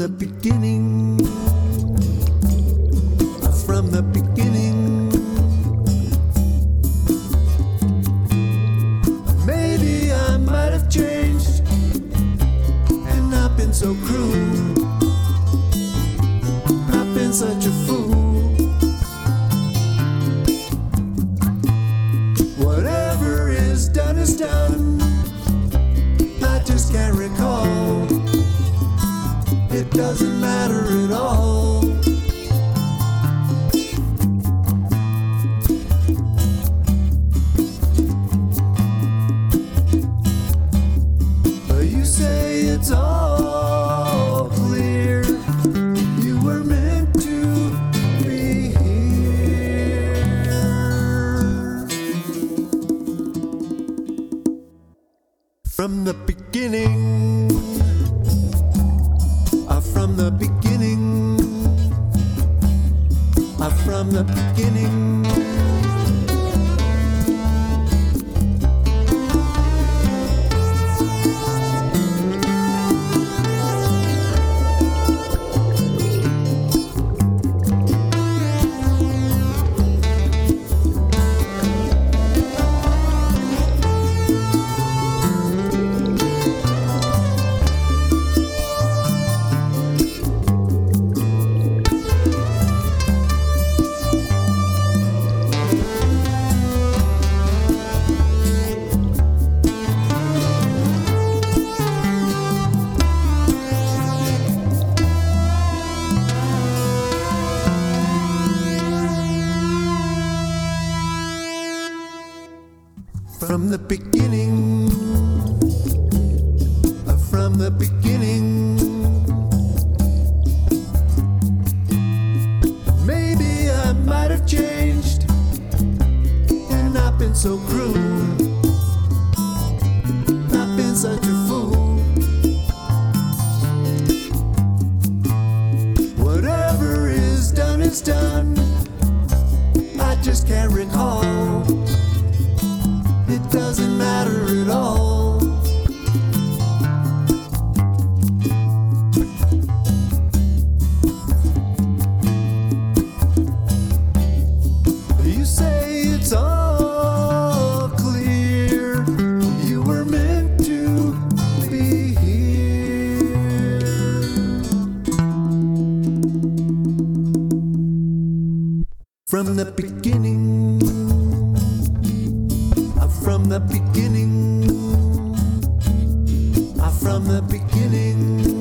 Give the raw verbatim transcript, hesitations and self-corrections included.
the beginning, from the beginning. Maybe I might have changed and not been so cruel, not been such a fool. Whatever is done is done, I just can't recall. It doesn't matter at all. But you say it's all clear. You were meant to be here. From the beginning, uh, from the beginning, uh, from the beginning. From the beginning, uh, from the beginning. Maybe I might have changed and not been so cruel, not been such a fool. Whatever is done is done, I just can't recall. It doesn't matter at all. You say it's all clear. You were meant to be here. From the beginning, from the beginning, uh, from the beginning.